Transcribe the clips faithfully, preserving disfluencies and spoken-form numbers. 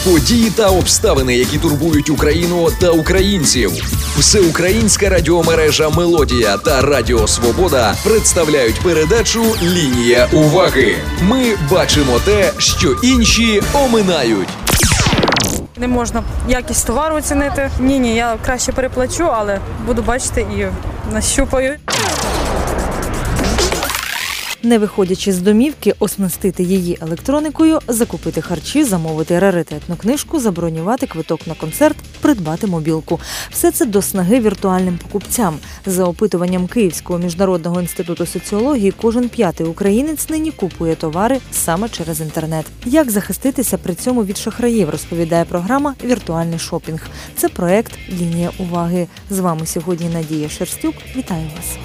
Події та обставини, які турбують Україну та українців. Всеукраїнська радіомережа «Мелодія» та Радіо Свобода представляють передачу «Лінія уваги». Ми бачимо те, що інші оминають. Не можна якість товару оцінити. Ні-ні, я краще переплачу, але буду бачити і нащупаю. Не виходячи з домівки, оснастити її електроникою, закупити харчі, замовити раритетну книжку, забронювати квиток на концерт, придбати мобілку. Все це до снаги віртуальним покупцям. За опитуванням Київського міжнародного інституту соціології, кожен п'ятий українець нині купує товари саме через інтернет. Як захиститися при цьому від шахраїв, розповідає програма «Віртуальний шопінг». Це проект «Лінія уваги». З вами сьогодні Надія Шерстюк. Вітаю вас!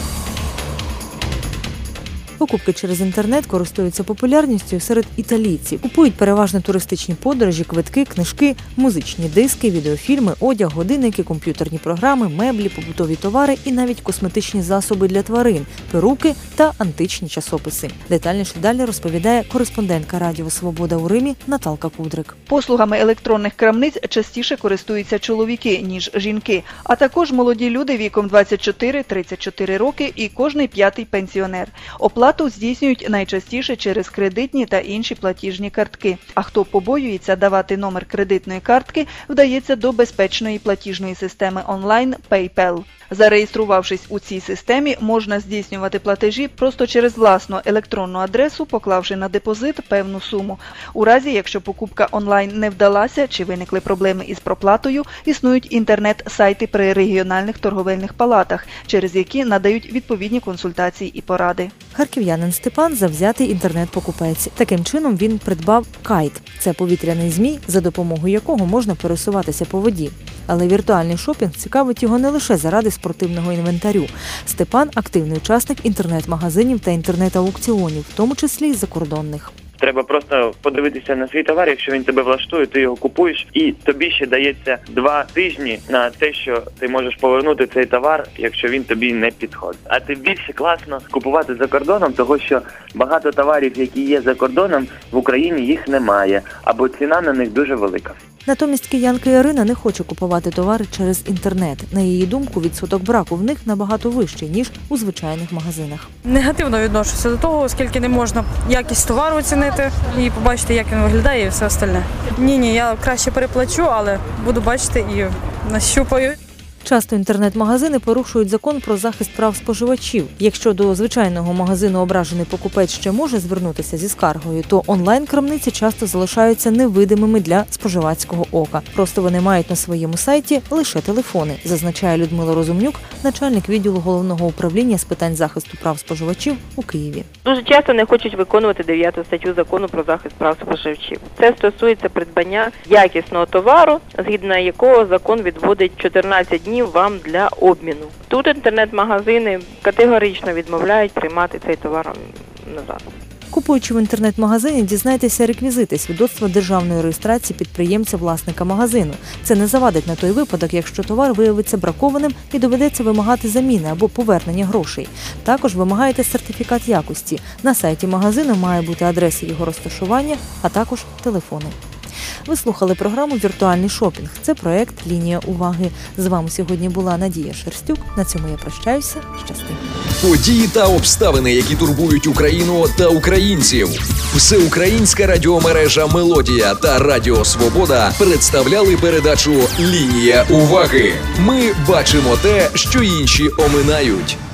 Покупки через інтернет користуються популярністю серед італійців. Купують переважно туристичні подорожі, квитки, книжки, музичні диски, відеофільми, одяг, годинники, комп'ютерні програми, меблі, побутові товари і навіть косметичні засоби для тварин, перуки та античні часописи. Детальніше далі розповідає кореспондентка Радіо Свобода у Римі Наталка Кудрик. Послугами електронних крамниць частіше користуються чоловіки, ніж жінки, а також молоді люди віком двадцять чотири - тридцять чотири роки і кожний п'ятий пенсіонер. Оплату здійснюють найчастіше через кредитні та інші платіжні картки. А хто побоюється давати номер кредитної картки, вдається до безпечної платіжної системи онлайн PayPal. Зареєструвавшись у цій системі, можна здійснювати платежі просто через власну електронну адресу, поклавши на депозит певну суму. У разі, якщо покупка онлайн не вдалася чи виникли проблеми із проплатою, існують інтернет-сайти при регіональних торговельних палатах, через які надають відповідні консультації і поради. Харків'янин Степан – завзятий інтернет-покупець. Таким чином він придбав кайт. Це повітряний змій, за допомогою якого можна пересуватися по воді. Але віртуальний шопінг цікавить його не лише заради спортивного інвентарю. Степан – активний учасник інтернет-магазинів та інтернет-аукціонів, в тому числі й закордонних. Треба просто подивитися на свій товар, якщо він тебе влаштує, ти його купуєш, і тобі ще дається два тижні на те, що ти можеш повернути цей товар, якщо він тобі не підходить. А тим більше класно купувати за кордоном, тому що багато товарів, які є за кордоном, в Україні їх немає, або ціна на них дуже велика. Натомість киянка Ірина не хоче купувати товари через інтернет. На її думку, відсоток браку в них набагато вищий, ніж у звичайних магазинах. Негативно відношуся до того, оскільки не можна якість товару оцінити і побачити, як він виглядає і все остальне. Ні-ні, я краще переплачу, але буду бачити і нащупаю. Часто інтернет-магазини порушують закон про захист прав споживачів. Якщо до звичайного магазину ображений покупець ще може звернутися зі скаргою, то онлайн-крамниці часто залишаються невидимими для споживацького ока. Просто вони мають на своєму сайті лише телефони, зазначає Людмила Розумнюк, начальник відділу Головного управління з питань захисту прав споживачів у Києві. Дуже часто не хочуть виконувати дев'яту статтю закону про захист прав споживачів. Це стосується придбання якісного товару, згідно якого закон відводить чотирнадцять днів вам для обміну. Тут інтернет-магазини категорично відмовляють приймати цей товар назад. Купуючи в інтернет-магазині, дізнайтеся реквізити свідоцтва державної реєстрації підприємця-власника магазину. Це не завадить на той випадок, якщо товар виявиться бракованим і доведеться вимагати заміни або повернення грошей. Також вимагаєте сертифікат якості. На сайті магазину має бути адреса його розташування, а також телефони. Ви слухали програму «Віртуальний шопінг». Це проект «Лінія уваги». З вами сьогодні була Надія Шерстюк. На цьому я прощаюся. Щасти. Події та обставини, які турбують Україну та українців. Всеукраїнська радіомережа «Мелодія» та Радіо Свобода представляли передачу «Лінія уваги». Ми бачимо те, що інші оминають.